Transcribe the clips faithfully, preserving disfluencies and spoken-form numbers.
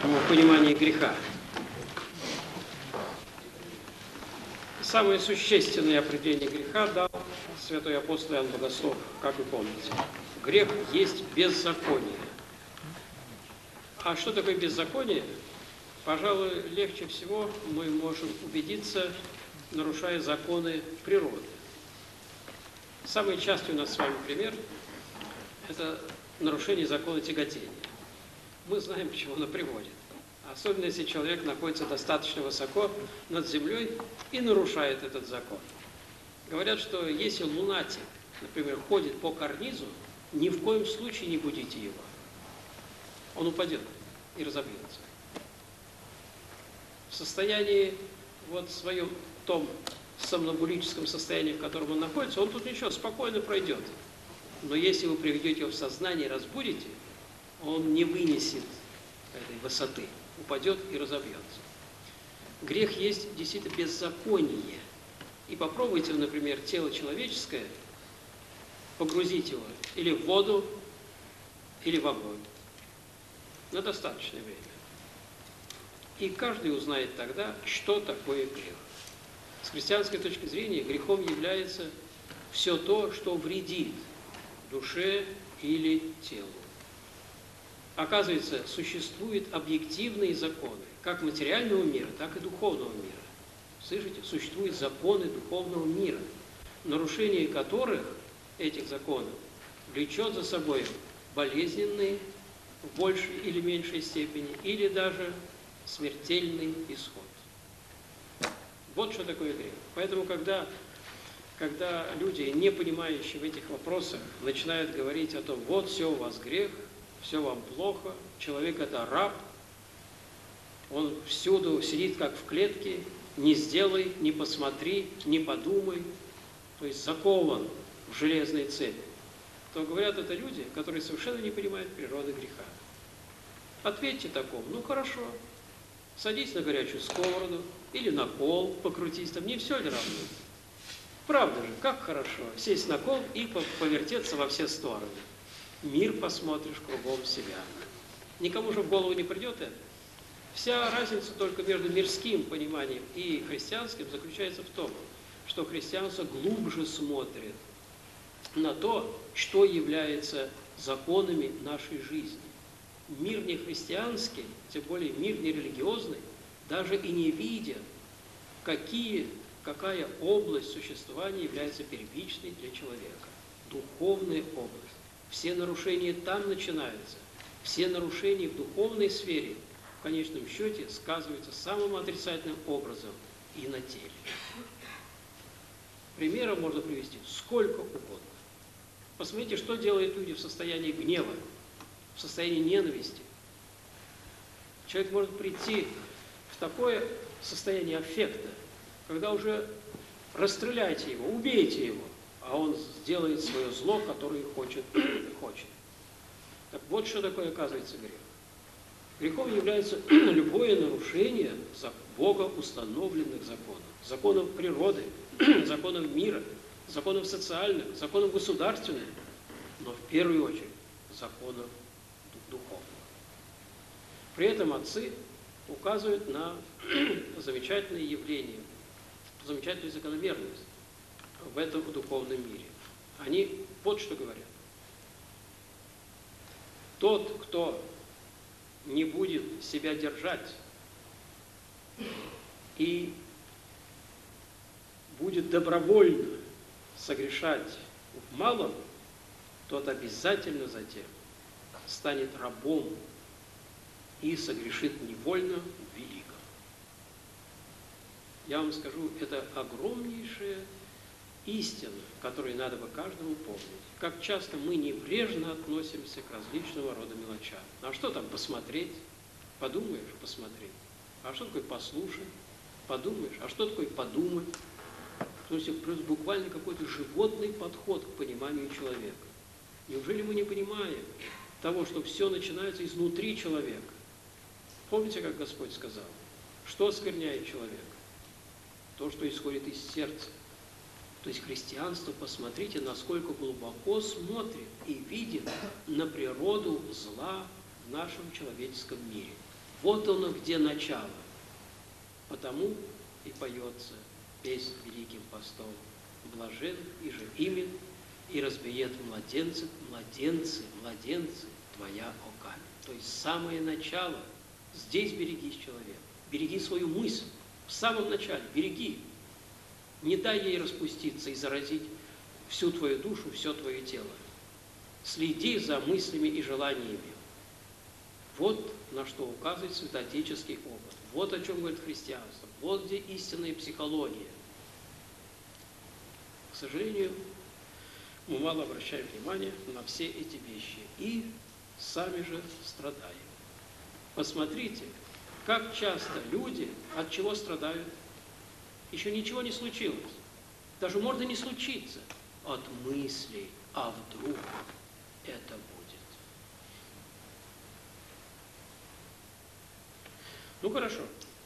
в понимании греха. Самое существенное определение греха дал святой апостол Иоанн Богослов, как вы помните. Грех есть беззаконие. А что такое беззаконие? Пожалуй, легче всего мы можем убедиться, нарушая законы природы. Самый частый у нас с вами пример – это нарушение закона тяготения. Мы знаем, к чему оно приводит. Особенно, если человек находится достаточно высоко над землей и нарушает этот закон. Говорят, что если лунатик, например, ходит по карнизу, ни в коем случае не будите его. Он упадет и разобьется. В состоянии, вот в своем том сомнамбулическом состоянии, в котором он находится, он тут ничего, спокойно пройдет. Но если вы приведете его в сознание и разбудите, он не вынесет этой высоты, упадет и разобьется. Грех есть действительно беззаконие. И попробуйте, например, тело человеческое, погрузить его или в воду, или в огонь на достаточное время. И каждый узнает тогда, что такое грех. С христианской точки зрения грехом является все то, что вредит душе или телу. Оказывается, существуют объективные законы, как материального мира, так и духовного мира. Слышите? Существуют законы духовного мира, нарушение которых, этих законов, влечет за собой болезненные в большей или меньшей степени, или даже смертельный исход. Вот что такое грех. Поэтому, когда, когда люди, не понимающие в этих вопросах, начинают говорить о том, вот все у вас грех, все вам плохо, человек это раб, он всюду сидит как в клетке, не сделай, не посмотри, не подумай, то есть закован в железной цепи, то говорят это люди, которые совершенно не понимают природы греха. Ответьте такому, ну хорошо, садись на горячую сковороду или на кол, покрутись там, не все ли равно? Правда же, как хорошо сесть на кол и повертеться во все стороны. Мир посмотришь кругом себя. Никому же в голову не придет это. Вся разница только между мирским пониманием и христианским заключается в том, что христианство глубже смотрит на то, что является законами нашей жизни. Мир не христианский, тем более мир не религиозный, даже и не видя, какие, какая область существования является первичной для человека. Духовная область. Все нарушения там начинаются. Все нарушения в духовной сфере в конечном счете сказываются самым отрицательным образом и на теле. Примеров можно привести сколько угодно. Посмотрите, что делают люди в состоянии гнева, в состоянии ненависти. Человек может прийти в такое состояние аффекта, когда уже расстреляйте его, убейте его, а он сделает свое зло, которое хочет. хочет. Так вот, что такое оказывается грех. Грехом является любое нарушение Бога установленных законов, законов природы, законов мира, законов социальных, законов государственных, но в первую очередь законов духовных. При этом отцы указывают на замечательные явления, замечательную закономерность в этом духовном мире. Они вот что говорят. Тот, кто не будет себя держать и будет добровольно согрешать в малом, тот обязательно затем станет рабом и согрешит невольно в великом. Я вам скажу, это огромнейшая истина, которую надо бы каждому помнить. Как часто мы небрежно относимся к различного рода мелочам. А что там посмотреть? Подумаешь, посмотреть. А что такое послушать? Подумаешь. А что такое подумать? То есть буквально какой-то животный подход к пониманию человека. Неужели мы не понимаем того, что все начинается изнутри человека? Помните, как Господь сказал? Что оскверняет человека? То, что исходит из сердца. То есть христианство, посмотрите, насколько глубоко смотрит и видит на природу зла в нашем человеческом мире. Вот оно где начало. Потому и поется песнь великим постом. Блажен и же имен, и разбиет младенцы, младенцы, младенцы, твоя ока. То есть самое начало. Здесь берегись, человек. Береги свою мысль. В самом начале береги. Не дай ей распуститься и заразить всю твою душу, все твое тело. Следи за мыслями и желаниями. Вот на что указывает святоотеческий опыт. Вот о чем говорит христианство. Вот где истинная психология. К сожалению, мы мало обращаем внимание на все эти вещи. И сами же страдаем. Посмотрите, как часто люди от чего страдают. Еще ничего не случилось. Даже может и не случиться. От мыслей, а вдруг это будет. Ну хорошо.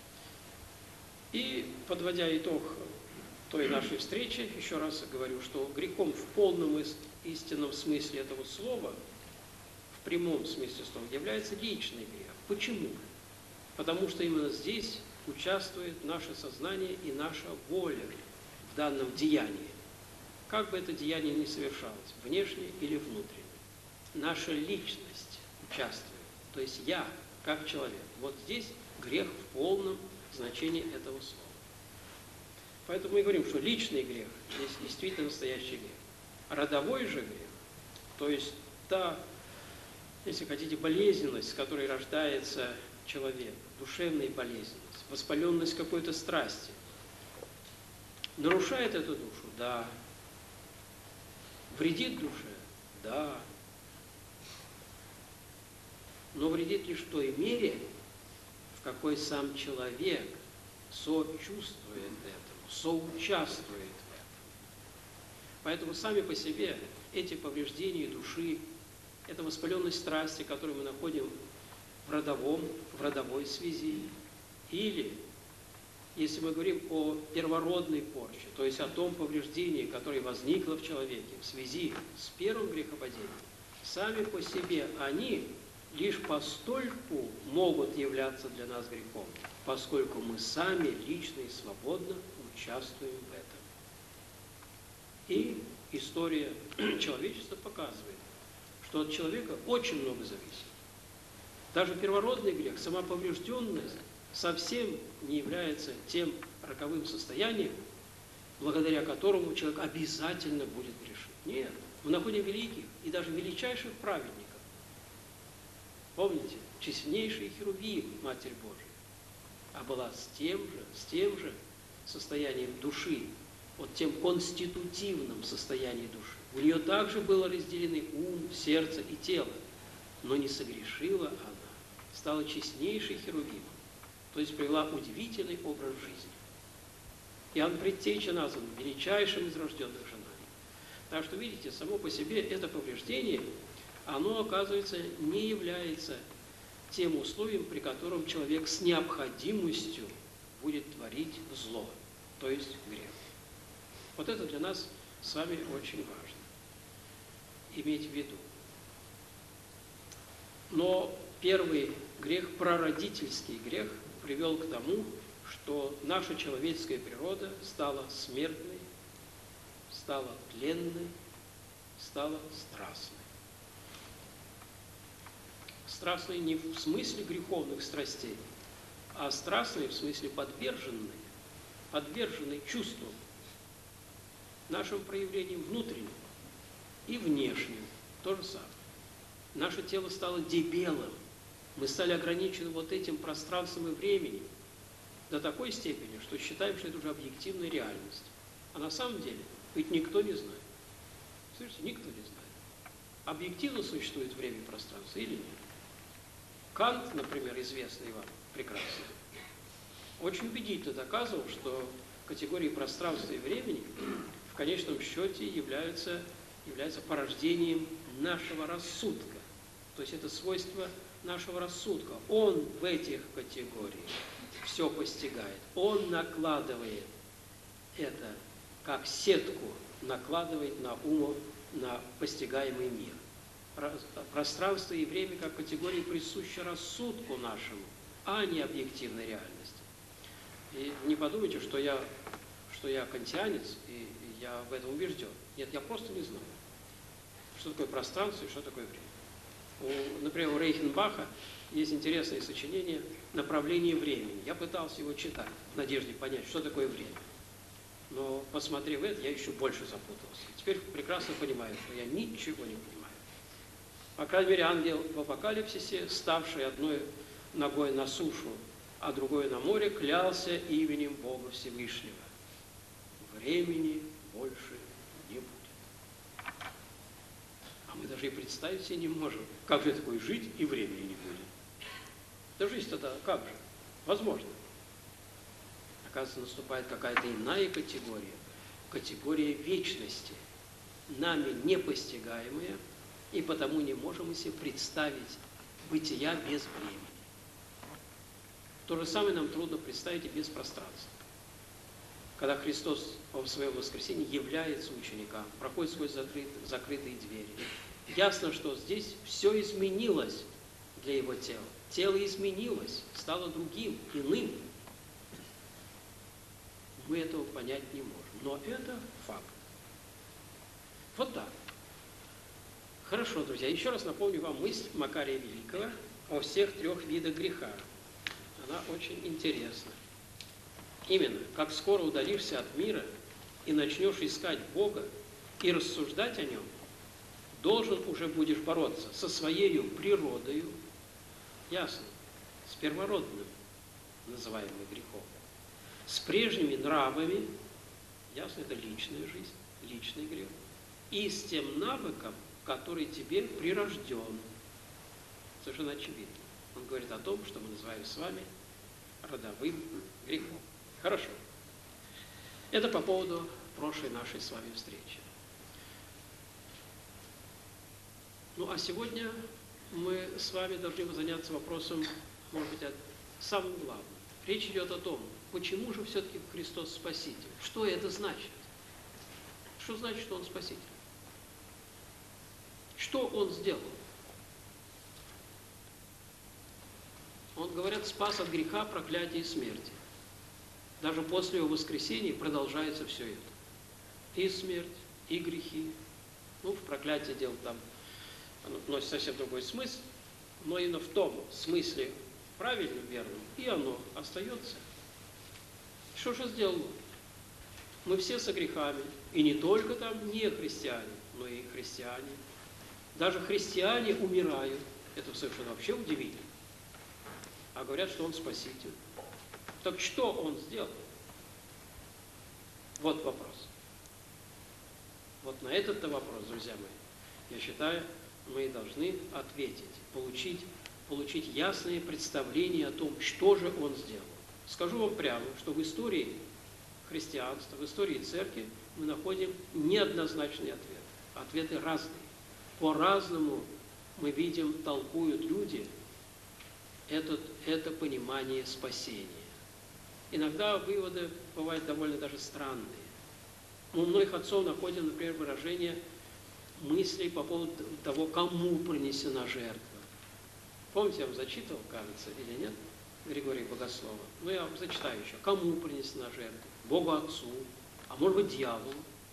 И подводя итог той нашей встречи, еще раз говорю, что грехом в полном истинном смысле этого слова, в прямом смысле слова, является личный грех. Почему? Потому что именно здесь участвует наше сознание и наша воля в данном деянии. Как бы это деяние ни совершалось, внешне или внутренне. Наша личность участвует, то есть я, как человек. Вот здесь грех в полном значении этого слова. Поэтому мы говорим, что личный грех здесь действительно настоящий грех. Родовой же грех, то есть та, если хотите, болезненность, с которой рождается человек, душевная болезненность, воспаленность какой-то страсти, нарушает эту душу? Да. Вредит душе? Да. Но вредит лишь в той мере, в какой сам человек сочувствует этому, соучаствует в этом. Поэтому сами по себе эти повреждения души, эта воспаленность страсти, которую мы находим в родовом, в родовой связи, или, если мы говорим о первородной порче, то есть о том повреждении, которое возникло в человеке в связи с первым грехопадением, сами по себе они лишь постольку могут являться для нас грехом, поскольку мы сами лично и свободно участвуем в этом. И история человечества показывает, что от человека очень много зависит. Даже первородный грех, сама поврежденность, совсем не является тем роковым состоянием, благодаря которому человек обязательно будет грешить. Нет, мы находим великих и даже величайших праведников. Помните, честнейший Херувим, Матерь Божия, а была с тем же, с тем же состоянием души, вот тем конститутивным состоянием души. У нее также было разделены ум, сердце и тело, но не согрешила она, стала честнейшей Херувимом, то есть привела удивительный образ жизни. Иоанн Предтеча назван величайшим из рожденных женами. Так что, видите, само по себе это повреждение, оно, оказывается, не является тем условием, при котором человек с необходимостью будет творить зло, то есть грех. Вот это для нас с вами очень важно иметь в виду. Но первый грех, прародительский грех, привел к тому, что наша человеческая природа стала смертной, стала тленной, стала страстной. Страстной не в смысле греховных страстей, а страстной в смысле подверженной, подверженной чувствам, нашим проявлениям внутренним и внешним. То же самое. Наше тело стало дебелым. Мы стали ограничены вот этим пространством и временем до такой степени, что считаем, что это уже объективная реальность. А на самом деле ведь никто не знает. Слышите, никто не знает. Объективно существует время и пространство или нет? Кант, например, известный вам прекрасно, очень убедительно доказывал, что категории пространства и времени в конечном счете являются, являются порождением нашего рассудка. То есть это свойство нашего рассудка. Он в этих категориях все постигает. Он накладывает это, как сетку, накладывает на ум, на постигаемый мир. Пространство и время как категории присущи рассудку нашему. а не объективной реальности. И не подумайте, что я, что я кантианец, и я в этом убежден. Нет, я просто не знаю, что такое пространство и что такое время. У, например, у Рейхенбаха есть интересное сочинение «Направление времени». Я пытался его читать в надежде понять, что такое время. Но, посмотрев это, я еще больше запутался. Теперь прекрасно понимаю, что я ничего не понимаю. По крайней мере, ангел в Апокалипсисе, ставший одной ногой на сушу, а другой на море, клялся именем Бога Всевышнего. Времени больше не будет. А мы даже и представить себе не можем, как же такое жить, и времени не будет. Да жизнь тогда как же? Возможно. Оказывается, наступает какая-то иная категория, категория вечности, нами непостигаемая, и потому не можем себе представить бытия без времени. То же самое нам трудно представить и без пространства. Когда Христос в своем воскресении является ученикам, проходит сквозь закрытые, закрытые двери, ясно, что здесь все изменилось для его тела. Тело изменилось, стало другим, иным. Мы этого понять не можем. Но это факт. Вот так. Хорошо, друзья. Еще раз напомню вам мысль Макария Великого о всех трех видах греха. Она очень интересна. Именно, как скоро удалишься от мира и начнешь искать Бога и рассуждать о Нем, должен уже будешь бороться со своей природою, ясно, с первородным, называемым грехом, с прежними нравами, ясно, это личная жизнь, личный грех, и с тем навыком, который тебе прирожден. Совершенно очевидно. Он говорит о том, что мы называем с вами родовым грехом. Хорошо. Это по поводу прошлой нашей с вами встречи. Ну, а сегодня мы с вами должны заняться вопросом, может быть, самым главным. Речь идет о том, почему же все-таки Христос Спаситель? Что это значит? Что значит, что Он Спаситель? Что Он сделал? Он, говорят, спас от греха, проклятия и смерти. Даже после Его воскресения продолжается все это. И смерть, и грехи. Ну, в проклятие дело там оно носит совсем другой смысл, но именно в том смысле правильным, верным, и оно остается. Что же сделал? Мы все со грехами, и не только там не христиане, но и христиане. Даже христиане умирают. Это совершенно вообще удивительно. А говорят, что Он Спаситель. Так что Он сделал? Вот вопрос. Вот на этот-то вопрос, друзья мои, я считаю, мы должны ответить, получить, получить ясное представление о том, что же Он сделал. Скажу вам прямо, что в истории христианства, в истории церкви мы находим неоднозначные ответы. Ответы разные. По-разному мы видим, толкуют люди этот, это понимание спасения. Иногда выводы бывают довольно даже странные. У многих отцов находим, например, выражение мыслей по поводу того, кому принесена жертва. Помните, я вам зачитывал, кажется, или нет, Григория Богослова? Ну, я вам зачитаю еще. Кому принесена жертва? Богу Отцу, а может быть, дьяволу.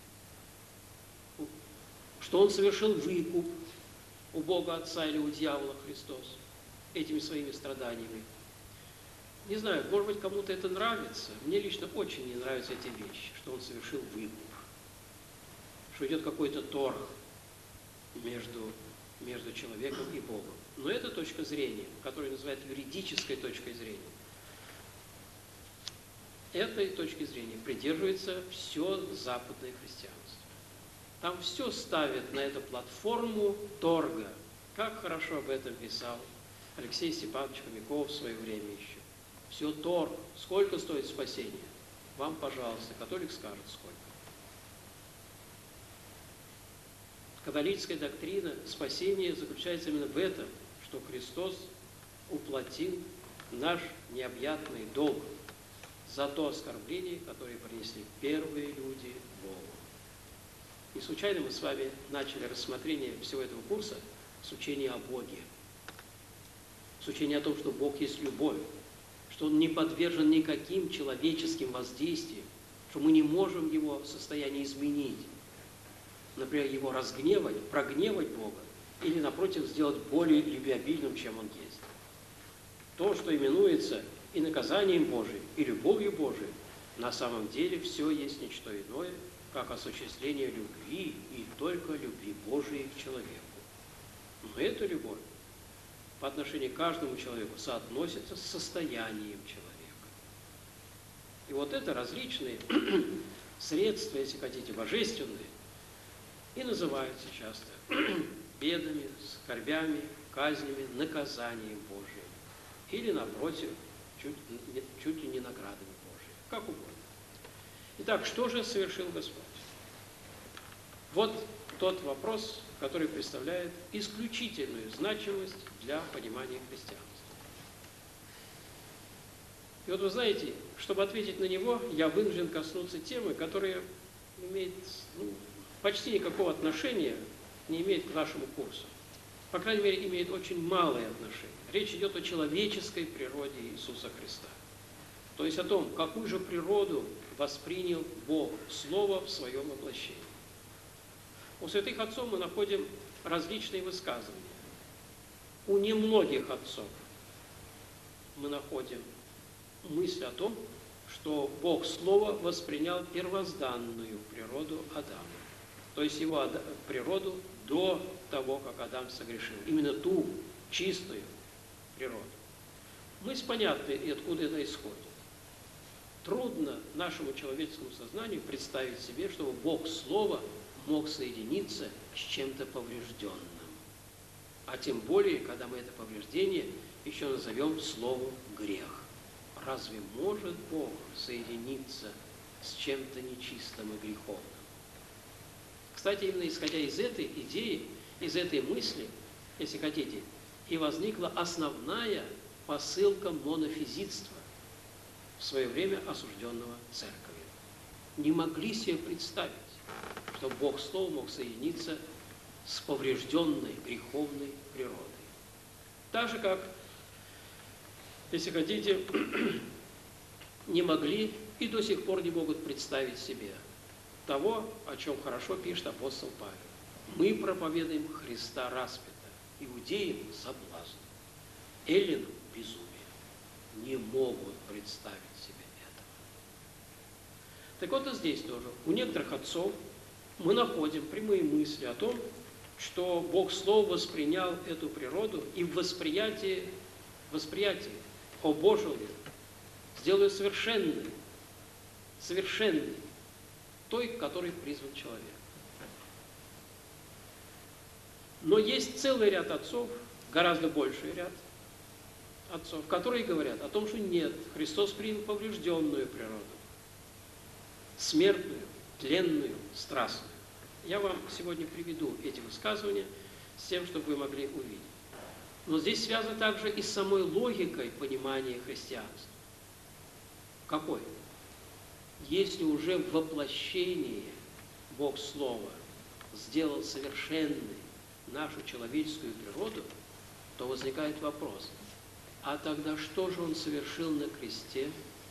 Что Он совершил выкуп у Бога Отца или у дьявола Христос этими своими страданиями. Не знаю, может быть, кому-то это нравится. Мне лично очень не нравятся эти вещи, что Он совершил выкуп, что идет какой-то торг между, между человеком и Богом. Но это точка зрения, которую называют юридической точкой зрения. Этой точки зрения придерживается все западное христианство. Там все ставят на эту платформу торга. Как хорошо об этом писал Алексей Степанович Хомяков в свое время еще. Все торг. Сколько стоит спасение? Вам, пожалуйста, католик скажет, сколько. Католическая доктрина спасения заключается именно в этом, что Христос уплатил наш необъятный долг за то оскорбление, которое принесли первые люди Богу. Не случайно мы с вами начали рассмотрение всего этого курса с учения о Боге, с учения о том, что Бог есть любовь, что он не подвержен никаким человеческим воздействиям, что мы не можем его состояние изменить. Например, его разгневать, прогневать Бога, или, напротив, сделать более любвеобильным, чем он есть. То, что именуется и наказанием Божиим, и любовью Божией, на самом деле все есть ничто иное, как осуществление любви и только любви Божией к человеку. Но эта любовь по отношению к каждому человеку соотносится с состоянием человека. И вот это различные средства, если хотите, божественные, и называются часто бедами, скорбями, казнями, наказанием Божиим. Или, напротив, чуть, чуть ли не наградами Божиими. Как угодно. Итак, что же совершил Господь? Вот тот вопрос, который представляет исключительную значимость для понимания христианства. И вот вы знаете, чтобы ответить на него, я вынужден коснуться темы, которая имеет ну, почти никакого отношения, не имеет к нашему курсу. По крайней мере, имеет очень малое отношение. Речь идет о человеческой природе Иисуса Христа. То есть о том, какую же природу воспринял Бог, Слово в своем воплощении. У святых отцов мы находим различные высказывания. У немногих отцов мы находим мысль о том, что Бог Слово воспринял первозданную природу Адама. То есть его природу до того, как Адам согрешил. Именно ту чистую природу. Мысль понятна, и откуда это исходит. Трудно нашему человеческому сознанию представить себе, чтобы Бог Слова мог соединиться с чем-то поврежденным. А тем более, когда мы это повреждение еще назовем словом грех. Разве может Бог соединиться с чем-то нечистым и греховным? Кстати, именно исходя из этой идеи, из этой мысли, если хотите, и возникла основная посылка монофизитства, в свое время осужденного церковью. Не могли себе представить, что Бог Слово мог соединиться с поврежденной греховной природой. Так же, как, если хотите, не могли и до сих пор не могут представить себе того, о чем хорошо пишет апостол Павел. Мы проповедуем Христа распята, иудеям соблазн, эллинам безумие. Не могут представить себе этого. Так вот и здесь тоже. У некоторых отцов мы находим прямые мысли о том, что Бог Слово воспринял эту природу и в восприятии, восприятии о Божьем сделал ее совершенной, совершенной, той, к которой призван человек. Но есть целый ряд отцов, гораздо больший ряд отцов, которые говорят о том, что нет, Христос принял поврежденную природу, смертную, тленную, страстную. Я вам сегодня приведу эти высказывания с тем, чтобы вы могли увидеть. Но здесь связано также и с самой логикой понимания христианства. Какой? Если уже в воплощении Бог Слова сделал совершенной нашу человеческую природу, то возникает вопрос, а тогда что же Он совершил на кресте?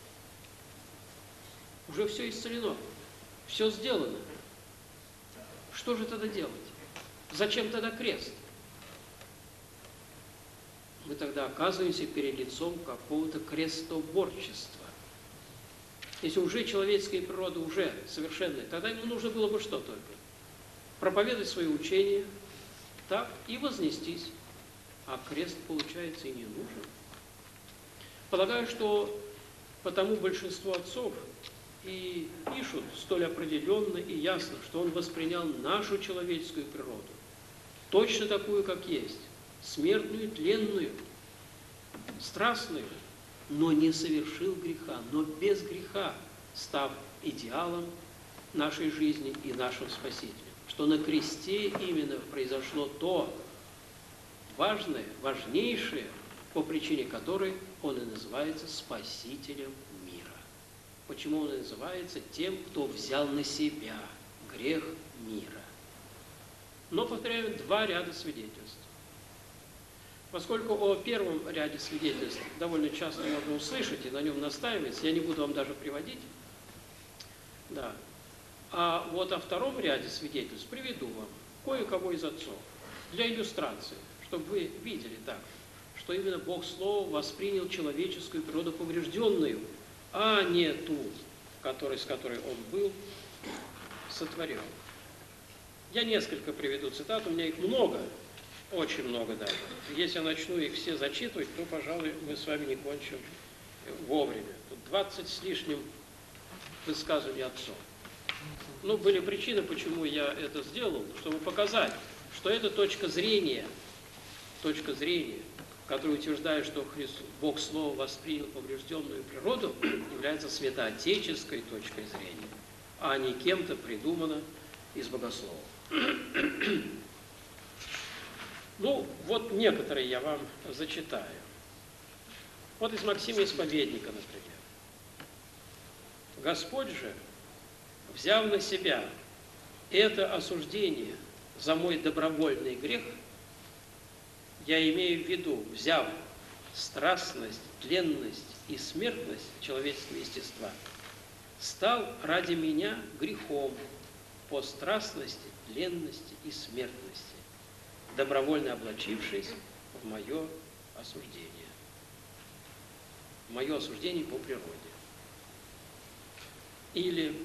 Уже все исцелено, все сделано. Что же тогда делать? Зачем тогда крест? Мы тогда оказываемся перед лицом какого-то крестоборчества. Если уже человеческая природа уже совершенная, тогда ему нужно было бы что только? Проповедовать свое учение, так, и вознестись. А крест, получается, и не нужен. Полагаю, что потому большинство отцов и пишут столь определенно и ясно, что он воспринял нашу человеческую природу, точно такую, как есть, смертную, тленную, страстную, но не совершил греха, но без греха, став идеалом нашей жизни и нашим Спасителем. Что на кресте именно произошло то важное, важнейшее, по причине которой он и называется Спасителем мира. Почему он и называется тем, кто взял на себя грех мира. Но, повторяю, два ряда свидетельств. Поскольку о первом ряде свидетельств довольно часто можно услышать, и на нем настаивается, я не буду вам даже приводить. Да. А вот о втором ряде свидетельств приведу вам кое-кого из отцов для иллюстрации, чтобы вы видели так, что именно Бог Слово воспринял человеческую природу поврежденную, а не ту, который, с которой Он был сотворен. Я несколько приведу цитат, у меня их много, очень много даже. Если я начну их все зачитывать, то, пожалуй, мы с вами не кончим вовремя. Тут двадцать с лишним высказываний отцов. Ну, были причины, почему я это сделал, чтобы показать, что эта точка зрения, точка зрения, которая утверждает, что Христос, Бог Слово воспринял поврежденную природу, является святоотеческой точкой зрения, а не кем-то придумана из богословов. Ну, вот некоторые я вам зачитаю. Вот из Максима Исповедника, например. Господь же, взяв на себя это осуждение за мой добровольный грех, я имею в виду, взяв страстность, тленность и смертность человеческого естества, стал ради меня грехом по страстности, тленности и смертности, добровольно облачившись в мое осуждение. В мое осуждение по природе. Или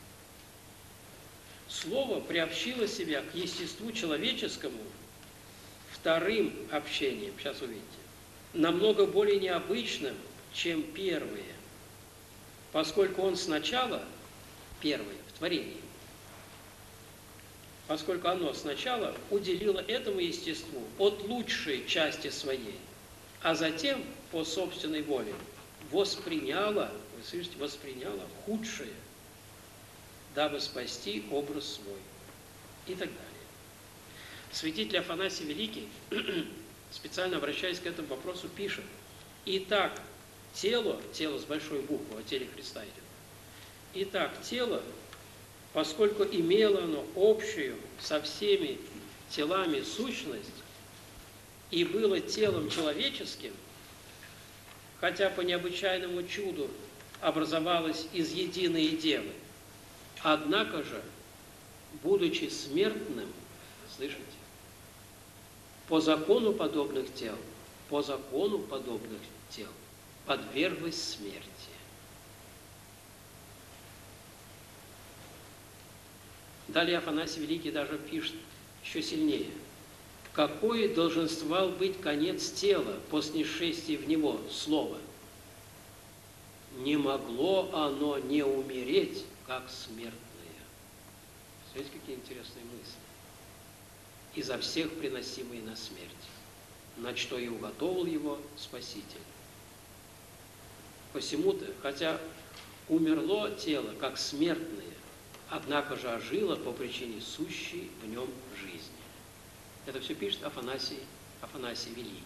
Слово приобщило себя к естеству человеческому вторым общением, сейчас увидите, намного более необычным, чем первые, поскольку он сначала, первое, в творении, поскольку оно сначала уделило этому естеству от лучшей части своей, а затем, по собственной воле, восприняло, вы слышите, восприняло худшее, дабы спасти образ свой, и так далее. Святитель Афанасий Великий, специально обращаясь к этому вопросу, пишет: «Итак, тело, тело с большой буквы, о теле Христа идет, итак, тело, поскольку имело оно общую со всеми телами сущность и было телом человеческим, хотя по необычайному чуду образовалось из единой девы, однако же, будучи смертным, слышите, по закону подобных тел, по закону подобных тел подверглось смерти». Далее Афанасий Великий даже пишет еще сильнее. «Какой долженствовал быть конец тела по снисшествии в него слова? Не могло оно не умереть, как смертное». Смотрите, какие интересные мысли. «Изо всех приносимые на смерть, на что и уготовил его Спаситель. Посему-то, хотя умерло тело, как смертное, однако же ожило по причине сущей в нем жизни». Это все пишет Афанасий, Афанасий Великий.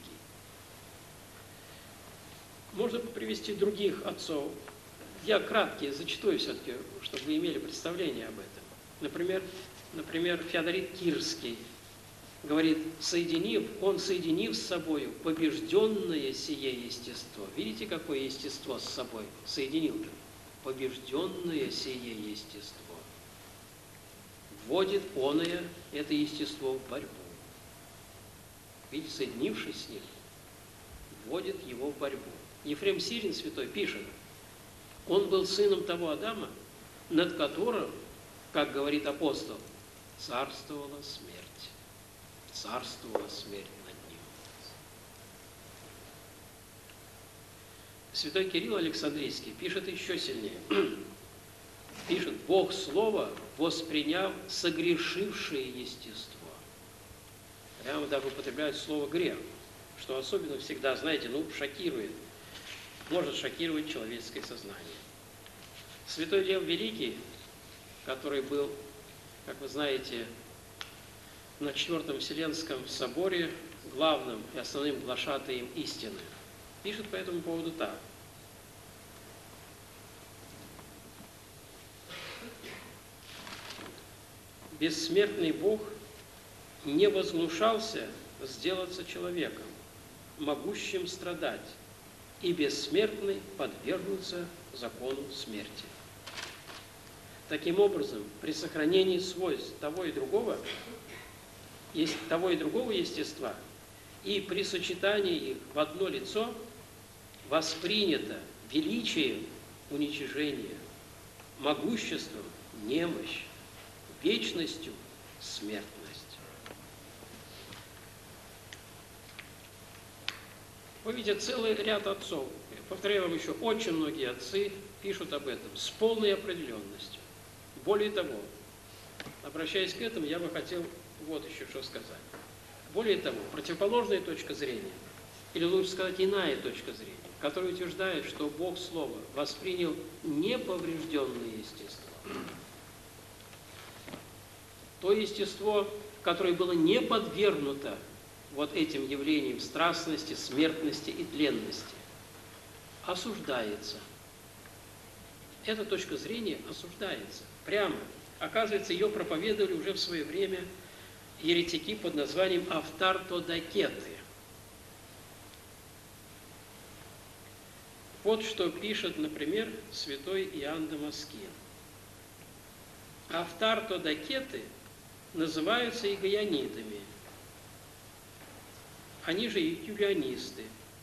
Можно привести других отцов. Я краткие зачитаю все-таки, чтобы вы имели представление об этом. Например, например, Феодорит Кирский говорит, соединив, он соединив с собой побежденное сие естество. Видите, какое естество с собой соединил? Побежденное сие естество. Вводит оное, это естество, в борьбу. Видите, соединившись с ним, вводит его в борьбу. Ефрем Сирин святой пишет, он был сыном того Адама, над которым, как говорит апостол, царствовала смерть. Царствовала смерть над ним. Святой Кирилл Александрийский пишет еще сильнее. Пишет, Бог Слово восприняв согрешившее естество. Прямо даже употребляют слово грех, что особенно всегда, знаете, ну, шокирует. Может шокировать человеческое сознание. Святой Лев Великий, который был, как вы знаете, на Четвертом Вселенском соборе главным и основным глашатаем истины, пишет по этому поводу так. Бессмертный Бог не возгнушался сделаться человеком, могущим страдать, и бессмертный подвергнутся закону смерти. Таким образом, при сохранении свойств того и другого, есть, того и другого естества, и при сочетании их в одно лицо воспринято величием уничижение, могуществом немощь, вечностью смертность. Вы видите, целый ряд отцов, повторяю вам еще, очень многие отцы пишут об этом с полной определенностью. Более того, обращаясь к этому, я бы хотел вот еще что сказать. Более того, противоположная точка зрения, или лучше сказать, иная точка зрения, которая утверждает, что Бог Слово воспринял неповрежденное естество. То естество, которое было не подвергнуто вот этим явлениям страстности, смертности и тленности, осуждается. Эта точка зрения осуждается. Прямо. Оказывается, ее проповедовали уже в свое время еретики под названием автартодокеты. Вот что пишет, например, святой Иоанн Дамаскин. Автартодокеты называются игоянитами. Они же и юлианисты.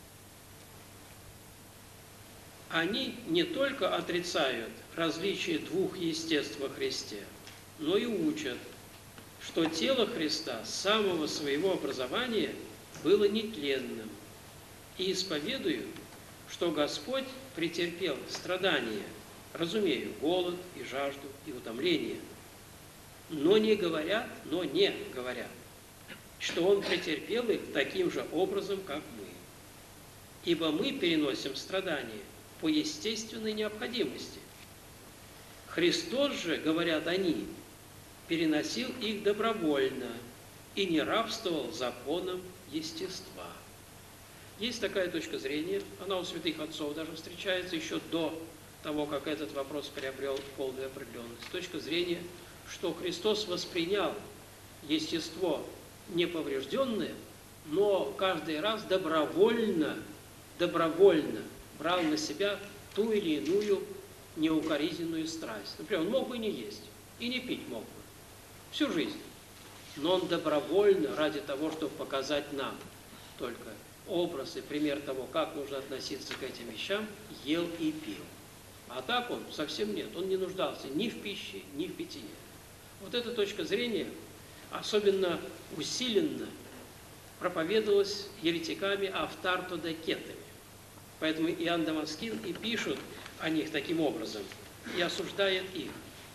Они не только отрицают различие двух естеств во Христе, но и учат, что тело Христа с самого своего образования было нетленным, и исповедуют, что Господь претерпел страдания, разумею, голод и жажду и утомление, но не говорят, но не говорят, что Он претерпел их таким же образом, как мы. Ибо мы переносим страдания по естественной необходимости. Христос же, говорят они, переносил их добровольно и не рабствовал законам естества. Есть такая точка зрения, она у святых отцов даже встречается еще до того, как этот вопрос приобрел полную определенность. Точка зрения, что Христос воспринял естество неповрежденное, но каждый раз добровольно, добровольно брал на себя ту или иную неукоризненную страсть. Например, он мог бы не есть и не пить мог бы всю жизнь, но он добровольно, ради того, чтобы показать нам только образ и пример того, как нужно относиться к этим вещам, ел и пил. А так он совсем нет, он не нуждался ни в пище, ни в питье. Вот эта точка зрения особенно усиленно проповедовалась еретиками автартодокетами. Поэтому Иоанн Дамаскин и пишет о них таким образом, и осуждает их.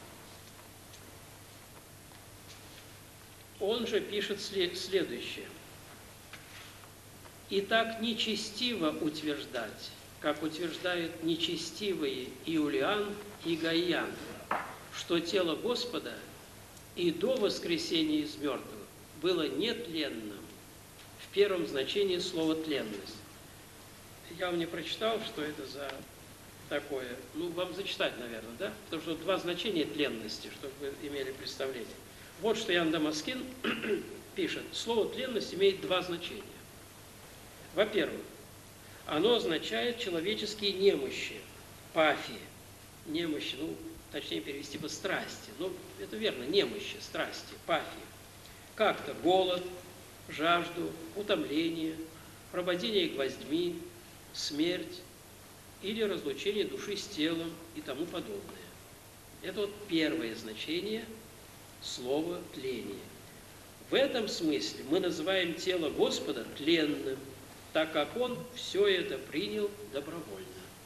Он же пишет следующее. «И так нечестиво утверждать, как утверждают нечестивые Иулиан и Гайян, что тело Господа и до воскресения из мертвых было нетленным в первом значении слова «тленность». Я вам не прочитал, что это за такое. Ну, вам зачитать, наверное, да? Потому что два значения тленности, чтобы вы имели представление. Вот что Иоанн Дамаскин пишет. Слово «тленность» имеет два значения. Во-первых, оно означает человеческие немощи, пафии. Немощи, ну, точнее перевести бы страсти. Ну, это верно, немощи, страсти, пафии. Как-то голод, жажду, утомление, прободение гвоздьми, смерть или разлучение души с телом и тому подобное. Это вот первое значение слова «тление». В этом смысле мы называем тело Господа тленным, так как Он все это принял добровольно.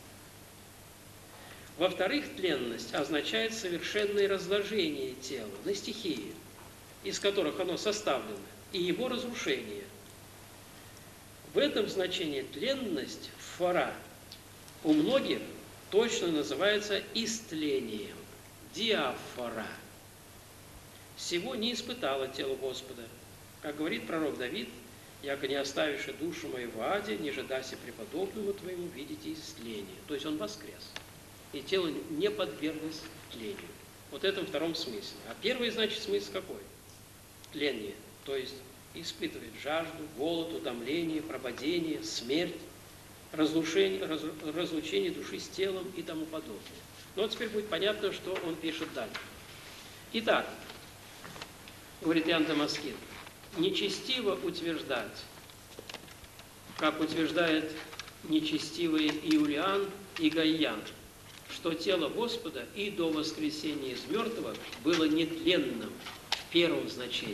Во-вторых, тленность означает совершенное разложение тела на стихии, из которых оно составлено, и его разрушение. В этом значении тленность, фора, у многих точно называется истлением, диафора. Всего не испытало тело Господа. Как говорит пророк Давид, «Яко не оставишь и душу мою в аде, ниже даси преподобному твоему видите истление». То есть он воскрес, и тело не подверглось тлению. Вот в этом втором смысле. А первый, значит, смысл какой? Тление, то есть испытывает жажду, голод, утомление, пропадение, смерть, разрушение, раз, разлучение души с телом и тому подобное. Но вот теперь будет понятно, что он пишет дальше. Итак, говорит Иоанн Дамаскин, нечестиво утверждать, как утверждает нечестивый Иулиан и Гайян, что тело Господа и до воскресения из мертвых было нетленным в первом значении.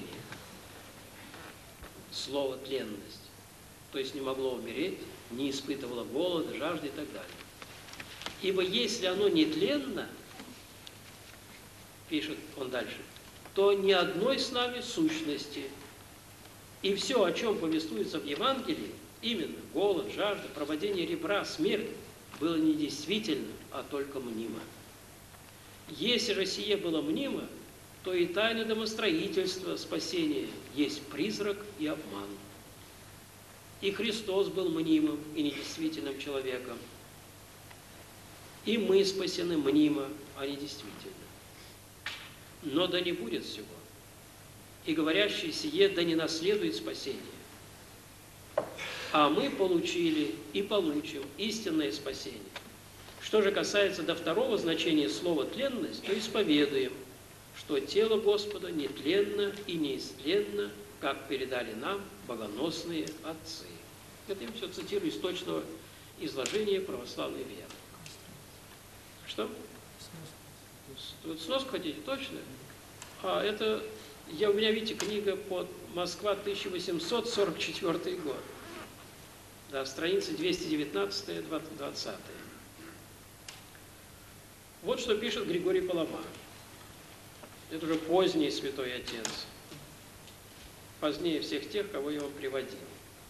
Слово «тленность». То есть не могло умереть, не испытывало голода, жажды и так далее. Ибо если оно нетленно, пишет он дальше, то ни одной с нами сущности. И все, о чем повествуется в Евангелии, именно голод, жажда, пропадение ребра, смерть, было не действительно, а только мнимо. Если же сие было мнимо, то и тайна домостроительства спасения есть призрак и обман. И Христос был мнимым и недействительным человеком, и мы спасены мнимо, а не действительно. Но да не будет всего, и говорящий сие да не наследует спасение. А мы получили и получим истинное спасение. Что же касается до второго значения слова «тленность», то исповедуем, что тело Господа нетленно и неистленно, как передали нам богоносные отцы. Это я все цитирую из точного изложения православной веры. Что? Сноску хотите? Точно? А это, я, у меня, видите, книга под Москва, тысяча восемьсот сорок четвёртый год. Да, страницы двести девятнадцать — двадцать. Вот что пишет Григорий Паламар. Это уже поздний святой отец. Позднее всех тех, кого я вам приводил.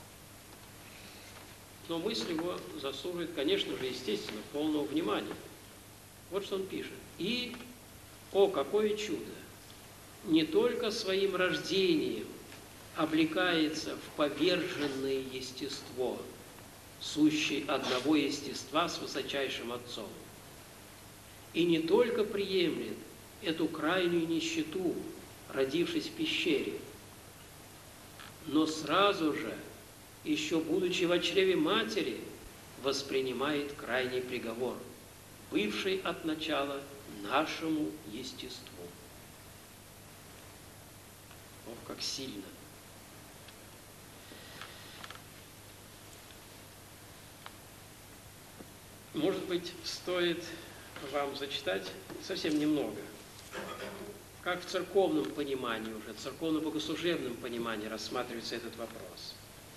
Но мысль его заслуживает, конечно же, естественно, полного внимания. Вот что он пишет. И, о, какое чудо! Не только своим рождением облекается в поверженное естество, сущий одного естества с высочайшим Отцом. И не только приемлет эту крайнюю нищету, родившись в пещере, но сразу же, еще будучи в чреве матери, воспринимает крайний приговор, бывший от начала нашему естеству. Ох, как сильно! Может быть, стоит вам зачитать совсем немного, как в церковном понимании уже, в церковно-богослужебном понимании рассматривается этот вопрос.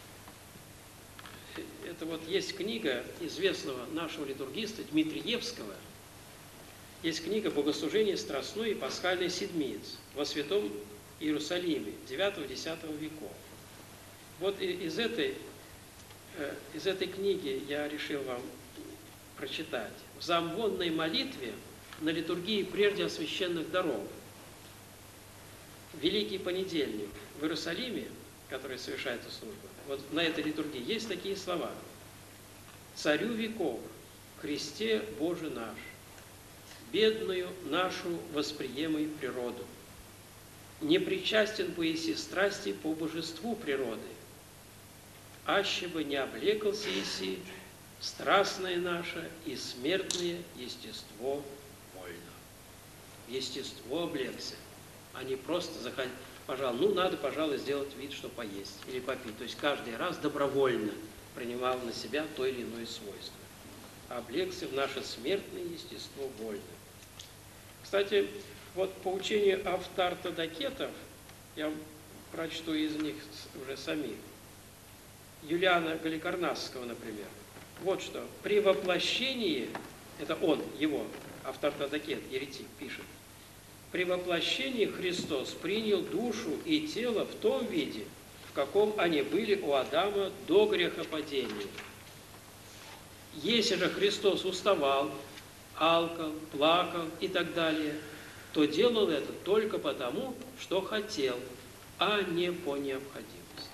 Это вот есть книга известного нашего литургиста Дмитриевского, есть книга «Богослужение страстной и пасхальной седмиц» во Святом Иерусалиме девятого-десятого веков. Вот из этой, из этой книги я решил вам прочитать. В замвонной молитве на литургии прежде освященных даров Великий понедельник в Иерусалиме, который совершается служба, вот на этой литургии есть такие слова: «Царю веков, Христе Боже наш, бедную нашу восприемой природу, не причастен по еси страсти по божеству природы, аще бы не облекался еси страстное наше и смертное естество вольно». Естество облекся, а не просто захотел, пожалуй, ну надо, пожалуй, сделать вид, что поесть или попить. То есть каждый раз добровольно принимал на себя то или иное свойство. Облекся в наше смертное естество вольно. Кстати, вот по учению автоортодокетов, я вам прочту из них уже самих, Юлиана Галикарнасского, например, вот что: при воплощении, это он, его, автоортодокет, еретик, пишет, при воплощении Христос принял душу и тело в том виде, в каком они были у Адама до грехопадения. Если же Христос уставал, алкал, плакал и так далее, то делал это только потому, что хотел, а не по необходимости.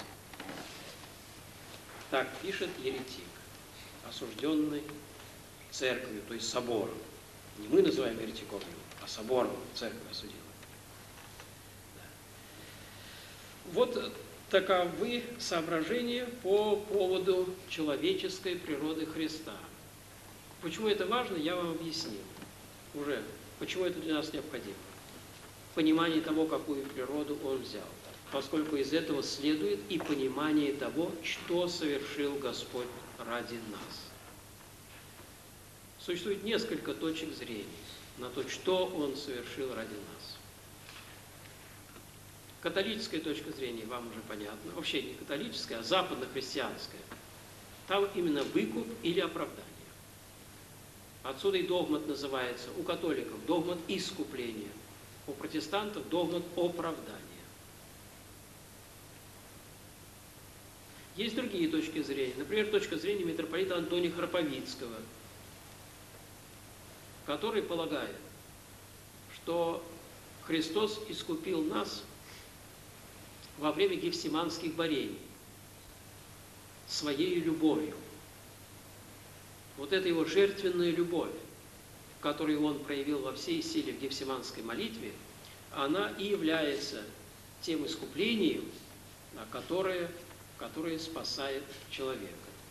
Так пишет еретик, осужденный церковью, то есть собором. Не мы называем еретиком, а собором церковь осудила. Да. Вот Таковы соображения по поводу человеческой природы Христа. Почему это важно, я вам объяснил уже. Почему это для нас необходимо? Понимание того, какую природу Он взял. Поскольку из этого следует и понимание того, что совершил Господь ради нас. Существует несколько точек зрения на то, что Он совершил ради нас. Католическая точка зрения вам уже понятна. Вообще не католическая, а западно-христианская. Там именно выкуп или оправдание. Отсюда и догмат называется у католиков догмат искупления, у протестантов догмат оправдания. Есть другие точки зрения. Например, точка зрения митрополита Антония Храповицкого, который полагает, что Христос искупил нас во время гефсиманских борений своей любовью. Вот эта его жертвенная любовь, которую он проявил во всей силе в гефсиманской молитве, она и является тем искуплением, которое, которое спасает человека.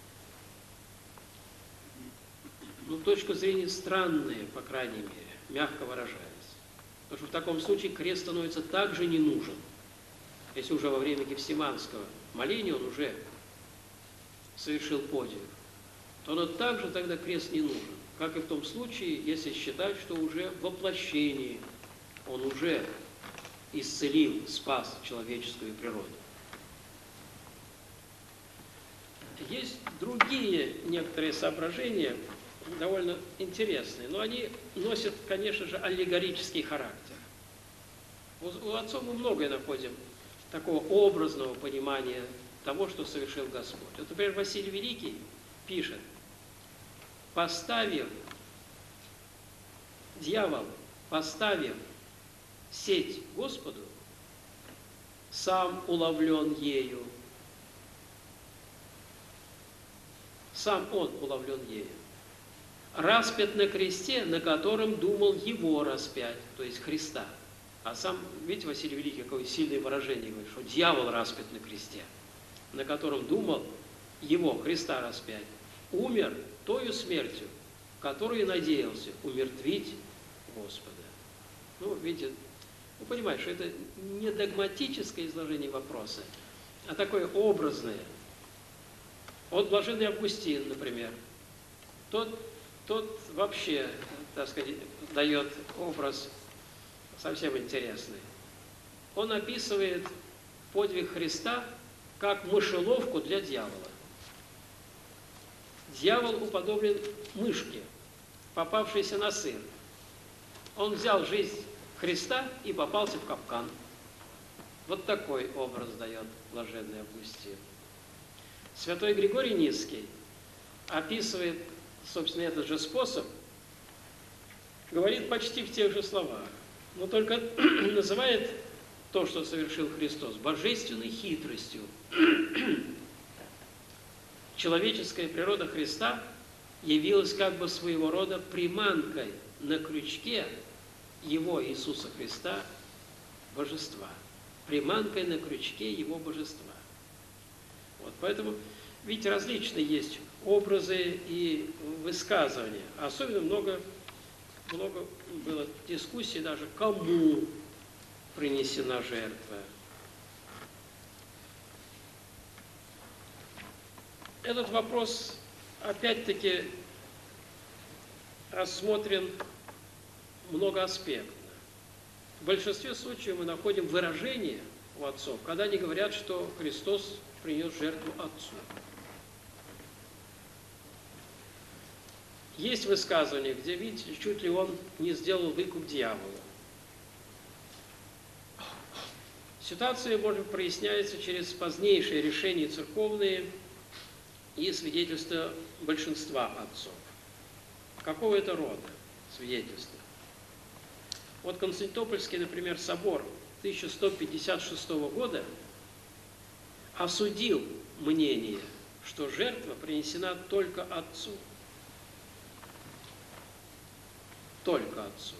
Ну, точка зрения странная, по крайней мере, мягко выражаясь. Потому что в таком случае крест становится также не нужен. Если уже во время гефсиманского моления он уже совершил подвиг, то оно также тогда крест не нужен. Как и в том случае, если считать, что уже в воплощении он уже исцелил, спас человеческую природу. Есть другие некоторые соображения, довольно интересные, но они носят, конечно же, аллегорический характер. У отцов мы многое находим такого образного понимания того, что совершил Господь. Вот, например, Василий Великий пишет: поставив, дьявол, поставив сеть Господу, сам уловлен ею, сам он уловлен ею, распят на кресте, на котором думал его распять, то есть Христа. А сам, видите, Василий Великий, какое сильное выражение говорит, что дьявол распят на кресте, на котором думал его, Христа, распять, умер тою смертью, которую надеялся умертвить Господа. Ну, видите, вы понимаете, что это не догматическое изложение вопроса, а такое образное. Вот блаженный Августин, например, тот, тот вообще, так сказать, дает образ совсем интересный. Он описывает подвиг Христа как мышеловку для дьявола. Дьявол уподоблен мышке, попавшейся на сыр. Он взял жизнь Христа и попался в капкан. Вот такой образ дает блаженный Августин. Святой Григорий Низкий описывает, собственно, этот же способ, говорит почти в тех же словах, но только называет то, что совершил Христос, божественной хитростью. Человеческая природа Христа явилась как бы своего рода приманкой на крючке Его, Иисуса Христа, божества. Приманкой на крючке Его божества. Вот, поэтому, видите, различные есть образы и высказывания. Особенно много, много было дискуссий даже, кому принесена жертва. Этот вопрос, опять-таки, рассмотрен многоаспектно. В большинстве случаев мы находим выражение у отцов, когда они говорят, что Христос принес жертву Отцу. Есть высказывания, где, видите, чуть ли он не сделал выкуп дьяволу. Ситуация, может быть, проясняется через позднейшие решения церковные и свидетельства большинства отцов. Какого это рода свидетельства? Вот Константинопольский, например, собор тысяча сто пятьдесят шестого года осудил мнение, что жертва принесена только Отцу. Только Отцу.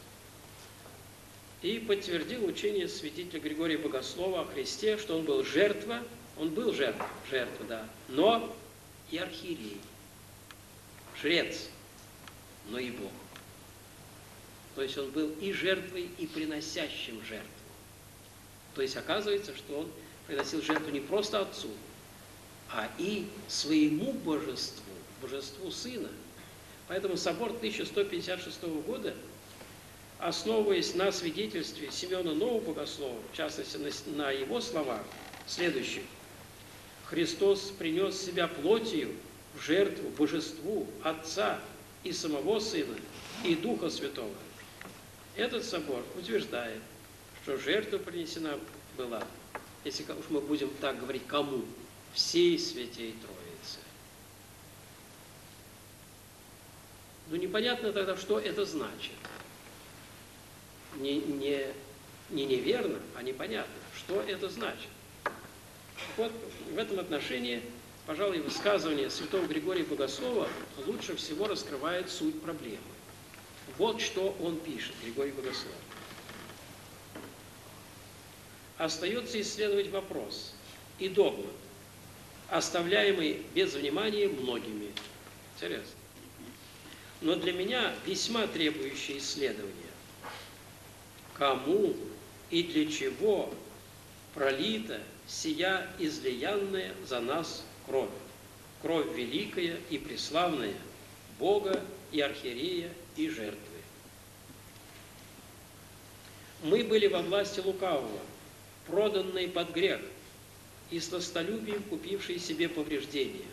И подтвердил учение святителя Григория Богослова о Христе, что он был жертва Он был жертвой, жертва, да, но и архиерей, жрец, но и Бог. То есть он был и жертвой, и приносящим жертву. То есть оказывается, что он приносил жертву не просто Отцу, а и своему божеству, божеству Сына. Поэтому собор тысяча сто пятьдесят шестого года, основываясь на свидетельстве Симеона Нового Богослова, в частности на его словах, следующее. Христос принес себя плотью в жертву божеству Отца и самого Сына и Духа Святого. Этот собор утверждает, что жертва принесена была, если уж мы будем так говорить, кому? Всей Святей Троице. Ну, непонятно тогда, что это значит. Не, не, не неверно, а непонятно, что это значит. Вот в этом отношении, пожалуй, высказывание святого Григория Богослова лучше всего раскрывает суть проблемы. Вот что он пишет, Григорий Богослов. Остается исследовать вопрос и догмат, оставляемый без внимания многими. Интересно. Но для меня весьма требующее исследования. Кому и для чего пролита сия излиянная за нас кровь? Кровь великая и преславная Бога и архиерея и жертвы. Мы были во власти лукавого, проданные под грех и сластолюбием купившие себе повреждения.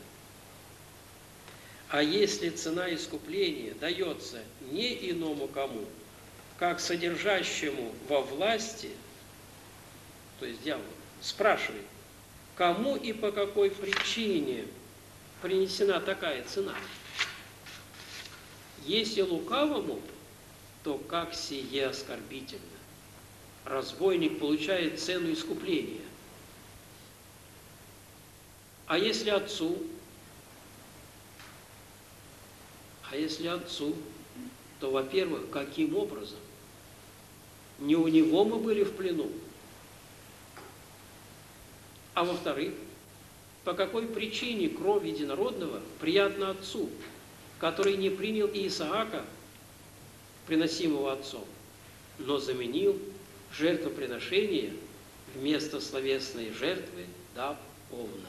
А если цена искупления дается не иному кому, как содержащему во власти, то есть дьяволу, спрашивает, кому и по какой причине принесена такая цена? Если лукавому, то как сие оскорбительно. Разбойник получает цену искупления. А если отцу? А если отцу, то, во-первых, каким образом? Не у него мы были в плену. А во-вторых, по какой причине кровь единородного приятна отцу, который не принял Исаака, приносимого отцом, но заменил жертвоприношение вместо словесной жертвы дав овна.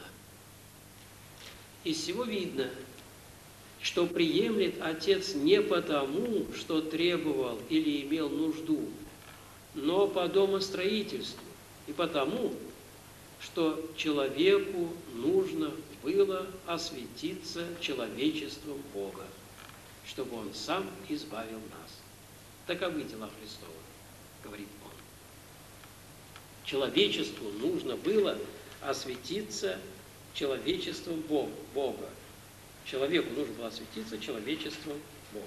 Из всего видно, что приемлет отец не потому, что требовал или имел нужду, но по домостроительству и потому, что человеку нужно было осветиться человечеством Бога, чтобы Он сам избавил нас. Таковы дела Христова, говорит Он. Человечеству нужно было осветиться человечеством Бога. Человеку нужно было осветиться человечеством Бога.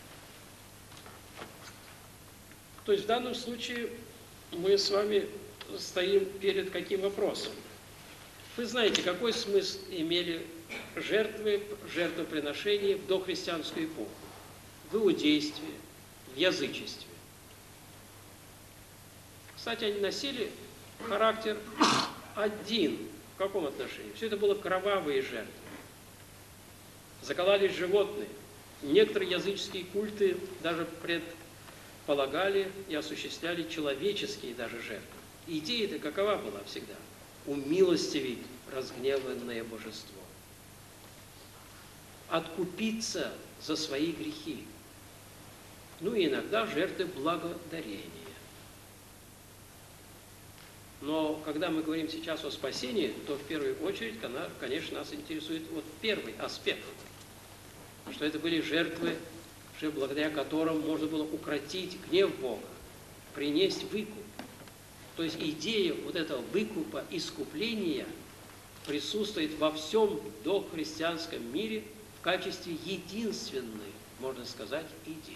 То есть в данном случае мы с вами стоим перед каким вопросом? Вы знаете, какой смысл имели жертвы, жертвоприношения в дохристианскую эпоху? В иудействе, в язычестве. Кстати, они носили характер один. В каком отношении? Все это было кровавые жертвы. Заколались животные. Некоторые языческие культы даже предполагали и осуществляли человеческие даже жертвы. Идея-то какова была всегда? Умилостивить разгневанное божество. Откупиться за свои грехи. Ну и иногда жертвы благодарения. Но когда мы говорим сейчас о спасении, то в первую очередь, конечно, нас интересует вот первый аспект. Что это были жертвы, благодаря которым можно было укротить гнев Бога, принести выкуп. То есть идея вот этого выкупа, искупления присутствует во всем дохристианском мире в качестве единственной, можно сказать, идеи.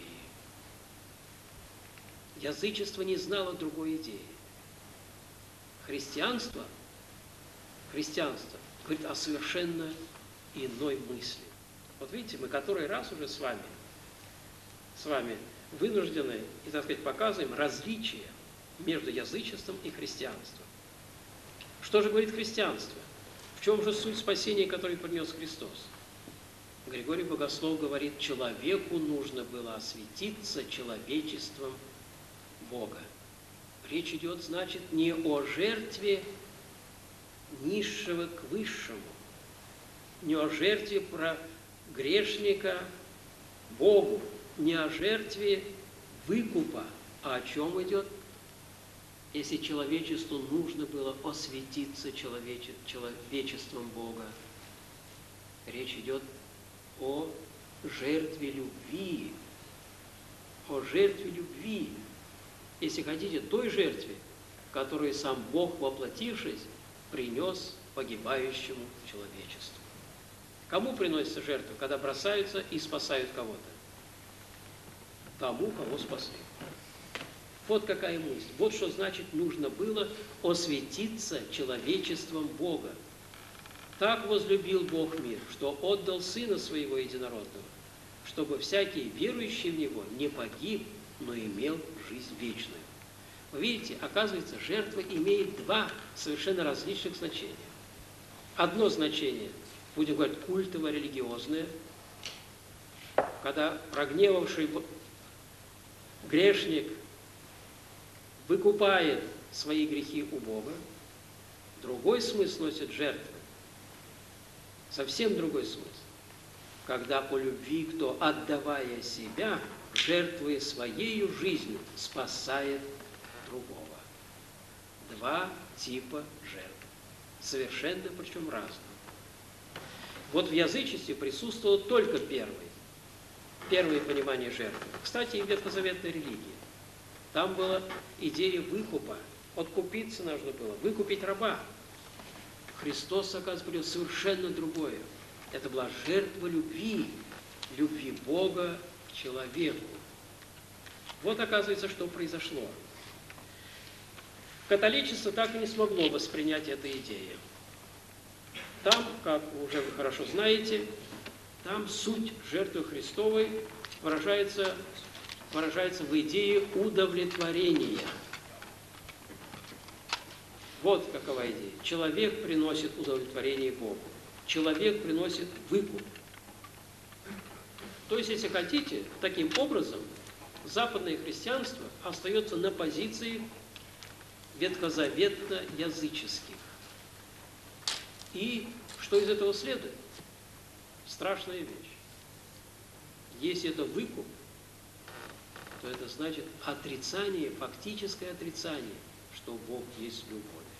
Язычество не знало другой идеи. Христианство, христианство говорит о совершенно иной мысли. Вот видите, мы который раз уже с вами, с вами вынуждены, и, так сказать, показываем различия между язычеством и христианством. Что же говорит христианство? чем же суть спасения, которое принес Христос? Григорий Богослов говорит, человеку нужно было осветиться человечеством Бога. Речь идет, значит, не о жертве низшего к высшему, не о жертве про грешника Богу, не о жертве выкупа, а о чем идет? Если человечеству нужно было осветиться человече, человечеством Бога, речь идет о жертве любви, о жертве любви, если хотите, той жертве, которую сам Бог, воплотившись, принес погибающему человечеству. Кому приносится жертва, когда бросаются и спасают кого-то? Тому, кого спасли. Вот какая мысль. Вот что значит нужно было осветиться человечеством Бога. Так возлюбил Бог мир, что отдал Сына Своего Единородного, чтобы всякий верующий в Него не погиб, но имел жизнь вечную. Вы видите, оказывается, жертва имеет два совершенно различных значения. Одно значение, будем говорить, культово-религиозное, когда прогневавший грешник выкупает свои грехи у Бога. Другой смысл носит жертва. Совсем другой смысл. Когда по любви кто, отдавая себя, жертвуя своей жизнью, спасает другого. Два типа жертв. Совершенно причем разные. Вот в язычестве присутствовало только первый. Первое понимание жертвы. Кстати, и в ветхозаветной религии. Там была идея выкупа. Откупиться нужно было, выкупить раба. Христос, оказывается, принес совершенно другое. Это была жертва любви, любви Бога к человеку. Вот, оказывается, что произошло. Католичество так и не смогло воспринять эту идею. Там, как уже вы хорошо знаете, там суть жертвы Христовой выражается, выражается в идее удовлетворения. Вот какова идея. Человек приносит удовлетворение Богу. Человек приносит выкуп. То есть, если хотите, таким образом западное христианство остается на позиции ветхозаветно-языческих. И что из этого следует? Страшная вещь. Если это выкуп, то это значит отрицание, фактическое отрицание, что Бог есть любовь.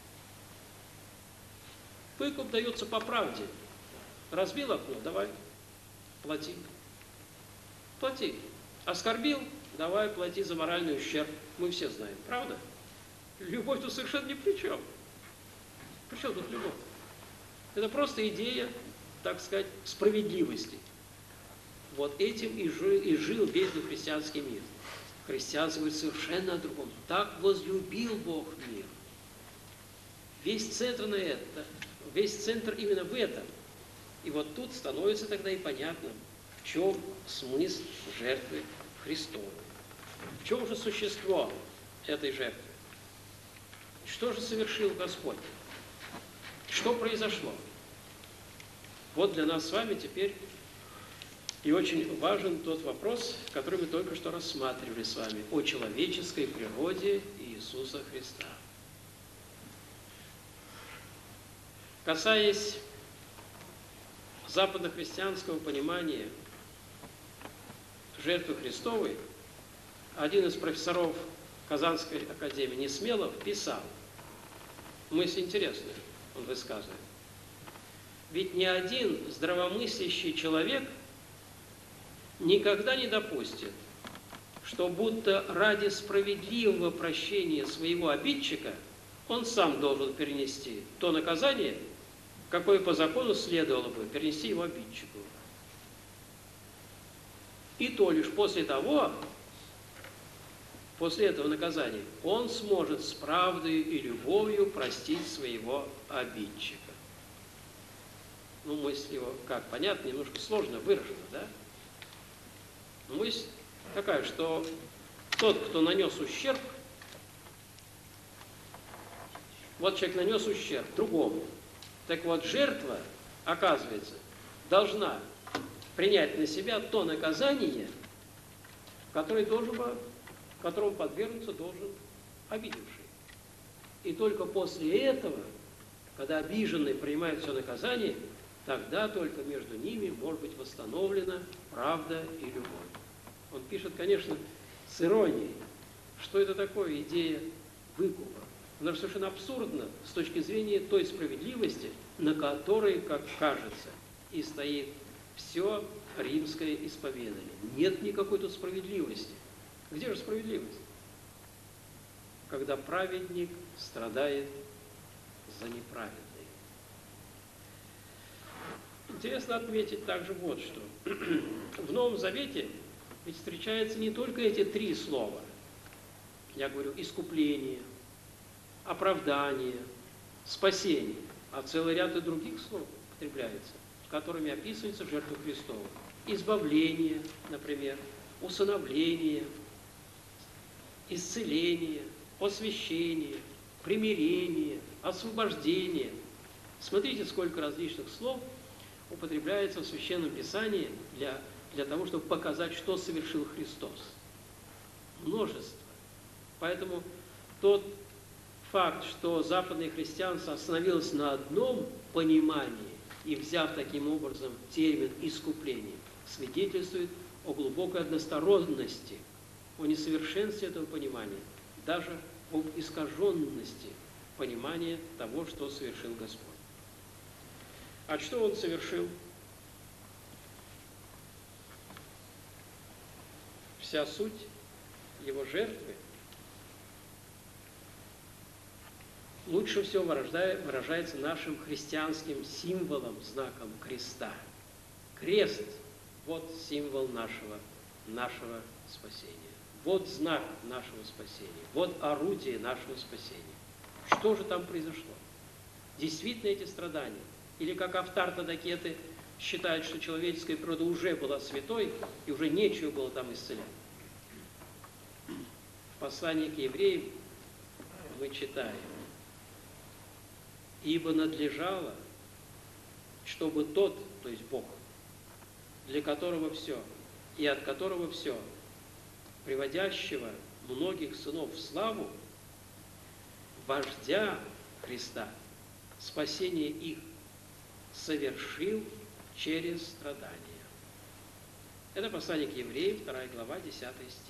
Выкуп дается по правде. Разбил окно, давай, плати. Плати. Оскорбил, давай, плати за моральный ущерб. Мы все знаем, правда? Любовь тут совершенно ни при чем. При чем тут любовь? Это просто идея, так сказать, справедливости. Вот этим и жил, и жил весь христианский мир. Христианство говорит совершенно о другом. Так возлюбил Бог мир. Весь центр на это, весь центр именно в этом. И вот тут становится тогда и понятно, в чем смысл жертвы Христовой. В чем же существо этой жертвы? Что же совершил Господь? Что произошло? Вот для нас с вами теперь и очень важен тот вопрос, который мы только что рассматривали с вами, о человеческой природе Иисуса Христа. Касаясь западнохристианского понимания жертвы Христовой, один из профессоров Казанской академии Несмелов писал, мысль интересная, он высказывает, ведь ни один здравомыслящий человек никогда не допустит, что будто ради справедливого прощения своего обидчика он сам должен перенести то наказание, какое по закону следовало бы перенести его обидчику. И то лишь после того, после этого наказания, он сможет с правдой и любовью простить своего обидчика. Ну, мысль его, как понятно, немножко сложно выражена, да? Но мысль такая, что тот, кто нанес ущерб, вот человек нанес ущерб другому, Так вот, жертва, оказывается, должна принять на себя то наказание, которое должен, которому подвергнуться должен обидевший. И только после этого, когда обиженный принимает все наказание, тогда только между ними может быть восстановлена правда и любовь. Он пишет, конечно, с иронией, что это такое идея выкупа. Она же совершенно абсурдна с точки зрения той справедливости, на которой, как кажется, и стоит все римское исповедание. Нет никакой тут справедливости. Где же справедливость? Когда праведник страдает за неправедный. Интересно отметить также вот что. В Новом Завете ведь встречаются не только эти три слова. Я говорю, искупление, оправдание, спасение, а целый ряд и других слов употребляется, которыми описывается жертва Христова. Избавление, например, усыновление, исцеление, освящение, примирение, освобождение. Смотрите, сколько различных слов употребляется в Священном Писании для, для того, чтобы показать, что совершил Христос. Множество. Поэтому тот факт, что западное христианство остановилось на одном понимании и взяв таким образом термин «искупление», свидетельствует о глубокой односторонности, о несовершенстве этого понимания, даже об искаженности понимания того, что совершил Господь. А что Он совершил? Вся суть Его жертвы лучше всего выражается нашим христианским символом, знаком креста. Крест – вот символ нашего, нашего спасения. Вот знак нашего спасения. Вот орудие нашего спасения. Что же там произошло? Действительно эти страдания? Или как автор Тадакеты считает, что человеческая природа уже была святой и уже нечего было там исцелять? В послании к евреям мы читаем: «Ибо надлежало, чтобы тот, то есть Бог, для которого все и от которого все, приводящего многих сынов в славу, вождя Христа, спасение их, совершил через страдания». Это послание к евреям, вторая глава, десятый стих.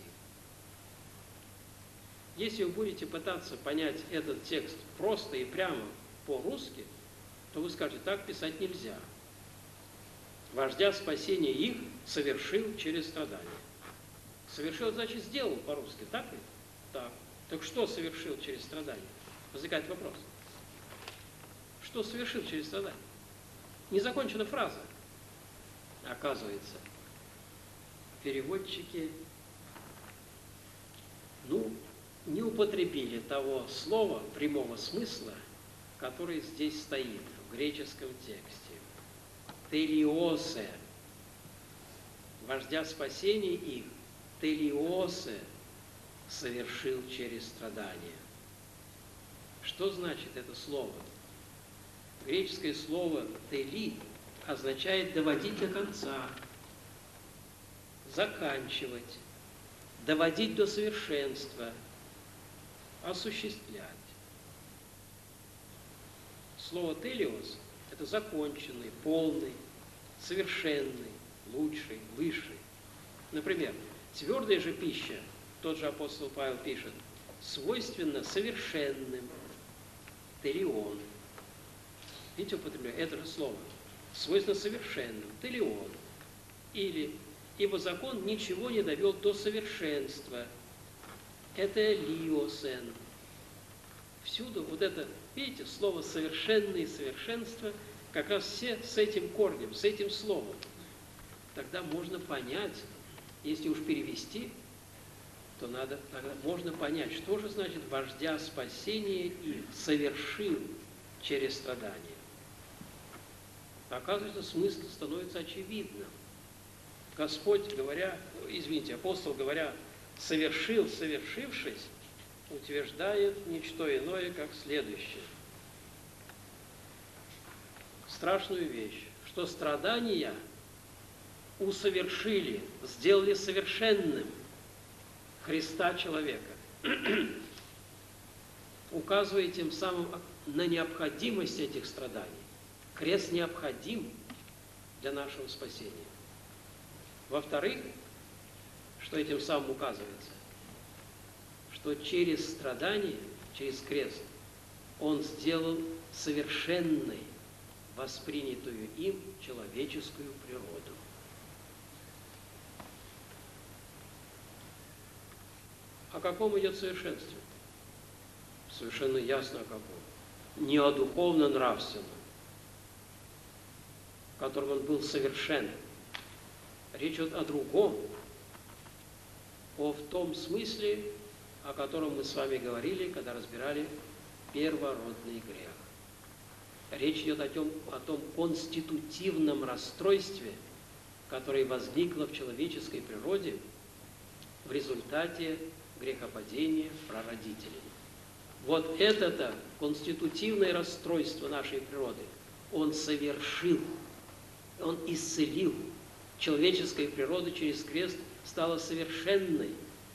Если вы будете пытаться понять этот текст просто и прямо по-русски, то вы скажете, так писать нельзя. Вождя спасения их совершил через страдания. Совершил, значит, сделал по-русски, так ли? Так. Так что совершил через страдания? Возникает вопрос. Что совершил через страдания? Не закончена фраза. Оказывается, переводчики, ну, не употребили того слова прямого смысла, который здесь стоит в греческом тексте. Телиосе. Вождя спасения их, телиосе, совершил через страдания. Что значит это слово? Греческое слово «тели» означает доводить до конца, заканчивать, доводить до совершенства, осуществлять. Слово «телиос» – это законченный, полный, совершенный, лучший, высший. Например, твердая же пища, тот же апостол Павел пишет, свойственно совершенным, телион. Видите, употребляю это же слово. Свойственно совершенным, телион. Или, ибо закон ничего не довел до совершенства. Это лиосен. Всюду вот это, видите, слово «совершенное» и «совершенство» как раз все с этим корнем, с этим словом. Тогда можно понять, если уж перевести, то надо, тогда можно понять, что же значит «вождя спасения и совершил через страдания». Оказывается, смысл становится очевидным. Господь, говоря, извините, апостол, говоря, совершил, совершившись, утверждает ничто иное, как следующее. страшную вещь, что страдания усовершили, сделали совершенным Христа человека, указывая тем самым на необходимость этих страданий. Крест необходим для нашего спасения. Во-вторых, что этим самым указывается, что через страдания, через крест, Он сделал совершенной воспринятую им человеческую природу. О каком идет совершенстве? Совершенно ясно о каком. Не о духовно-нравственном, в котором он был совершен. Речь идет о другом, о в том смысле, о котором мы с вами говорили, когда разбирали первородный грех. Речь идет о том, о том конститутивном расстройстве, которое возникло в человеческой природе в результате грехопадения прародителей. Вот это-то конститутивное расстройство нашей природы Он совершил, Он исцелил. Человеческая природа через крест стала совершенной.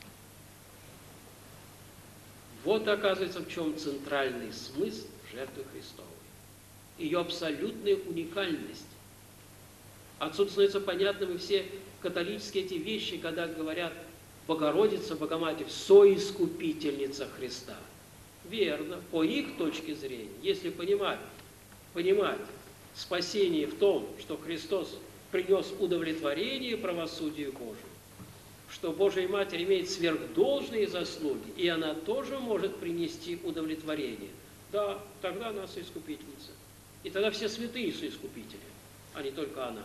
Вот, оказывается, в чем центральный смысл жертвы Христовой. Ее абсолютная уникальность. Отсюда становится понятным и все католические эти вещи, когда говорят Богородица, Богоматерь, соискупительница Христа. Верно, по их точке зрения, если понимать, понимать спасение в том, что Христос принес удовлетворение правосудию Божию, что Божья Матерь имеет сверхдолжные заслуги, и она тоже может принести удовлетворение. Да, тогда она соискупительница. И тогда все святые соискупители, а не только она.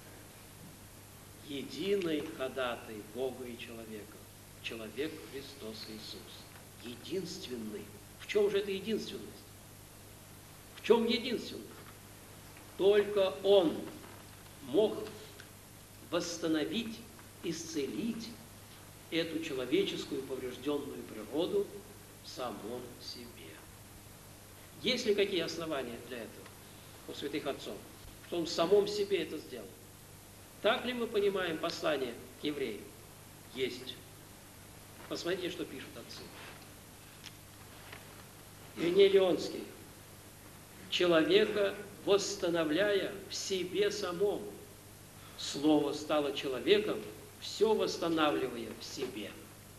Единый ходатай Бога и человека. Человек Христос Иисус. Единственный. В чем же эта единственность? В чем единственность? Только Он мог восстановить, исцелить эту человеческую поврежденную природу в самом себе. Есть ли какие основания для этого у святых отцов, что Он в самом себе это сделал? Так ли мы понимаем послание к евреям? Есть. Посмотрите, что пишут отцы. Ириней Леонский. Человека восстановляя в себе самом, Слово стало человеком, все восстанавливая в себе.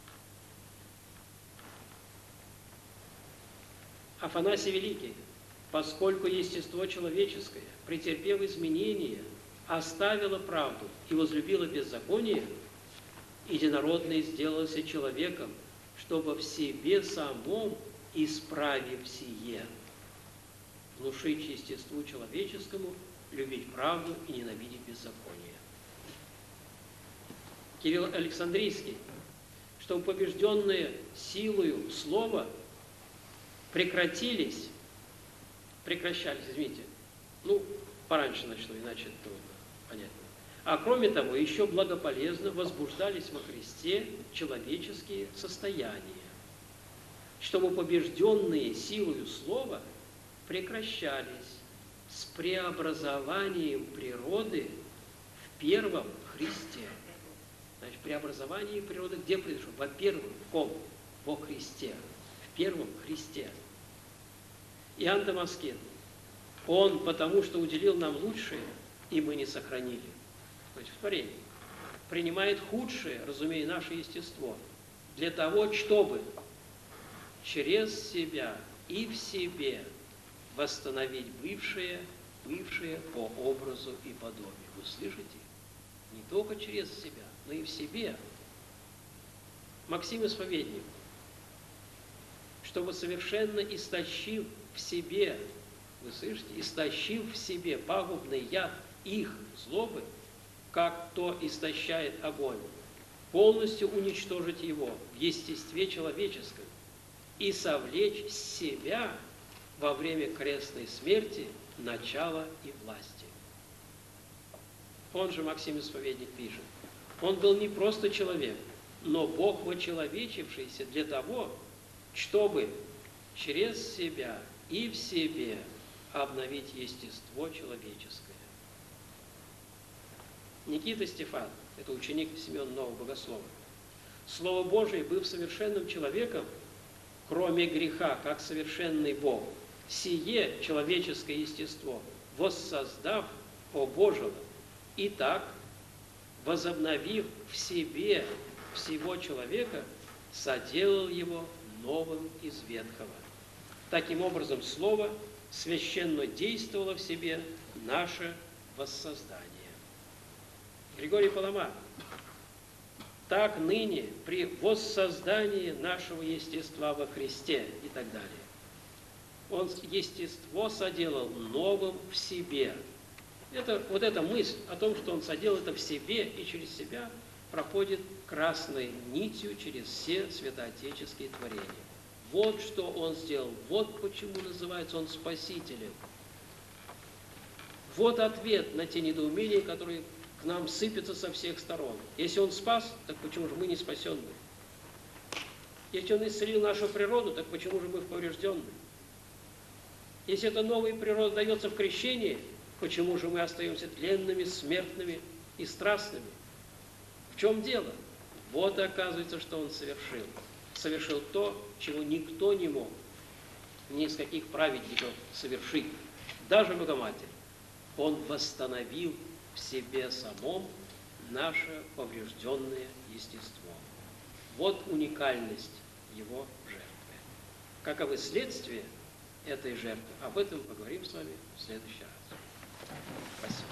Афанасий Великий. Поскольку естество человеческое, претерпев изменения, оставило правду и возлюбило беззаконие, единородный сделался человеком, чтобы в себе самом, исправив сие, внушить естеству человеческому любить правду и ненавидеть беззаконие. Кирилл Александрийский, чтобы побежденные силою слова прекратились, прекращались, извините, ну, пораньше начну, иначе трудно, понятно. А кроме того, еще благополезно возбуждались во Христе человеческие состояния, чтобы побежденные силою слова прекращались с преобразованием природы в первом Христе. Значит, преобразование природы где произошло? Во-первых, в ком? Во Христе. В первом Христе. Иоанн Дамаскин. Он, потому что уделил нам лучшее, и мы не сохранили. То есть в творении. Принимает худшее, разумея наше естество, для того, чтобы через себя и в себе восстановить бывшее, бывшее по образу и подобию. Вы слышите? Не только через себя, но и в себе. Максим Исповедник, чтобы совершенно истощив в себе, вы слышите, истощив в себе пагубный яд их злобы, как то истощает огонь, полностью уничтожить его в естестве человеческом и совлечь с себя во время крестной смерти начало и власти. Он же, Максим Исповедник, пишет, он был не просто человек, но Бог вочеловечившийся для того, чтобы через себя и в себе обновить естество человеческое. Никита Стефан, это ученик Симеона Нового Богослова, Слово Божие, быв совершенным человеком, кроме греха, как совершенный Бог, сие человеческое естество, воссоздав, обожило, и так, возобновив в себе всего человека, соделал его новым из ветхого. Таким образом, Слово священно действовало в себе наше воссоздание. Григорий Палама. Так ныне при воссоздании нашего естества во Христе и так далее. Он естество соделал новым в себе. Это, вот эта мысль о том, что он соделал это в себе и через себя, проходит красной нитью через все святоотеческие творения. Вот что он сделал, вот почему называется он Спасителем. Вот ответ на те недоумения, которые к нам сыпятся со всех сторон. Если он спас, так почему же мы не спасенные? Если он исцелил нашу природу, так почему же мы поврежденные? Если эта новая природа дается в крещении, почему же мы остаемся тленными, смертными и страстными? В чем дело? Вот и оказывается, что он совершил. Совершил то, чего никто не мог, ни из каких праведников совершить. Даже Богоматерь. Он восстановил в себе самом наше поврежденное естество. Вот уникальность его жертвы. Каковы следствия этой жертвы? Об этом поговорим с вами в следующий раз. Спасибо.